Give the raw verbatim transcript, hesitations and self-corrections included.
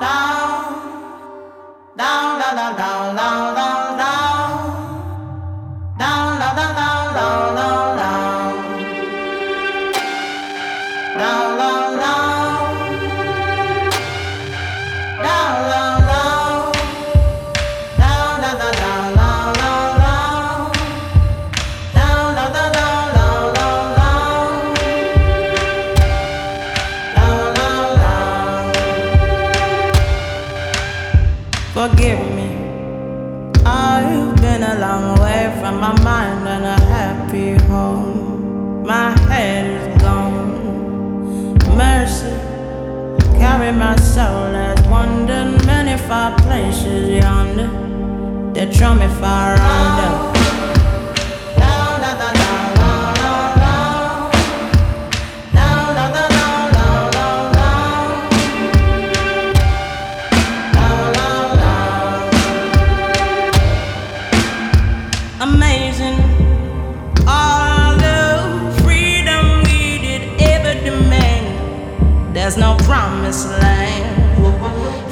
down, down, down, down, down, down, down, down, down, down, down, down, down, down, down, forgive me, I've been a long way from my mind and a happy home. My head is gone. Mercy, carry my soul as wandered many far places yonder. They draw me far under. Amazing, all the freedom we did ever demand. There's no promised land.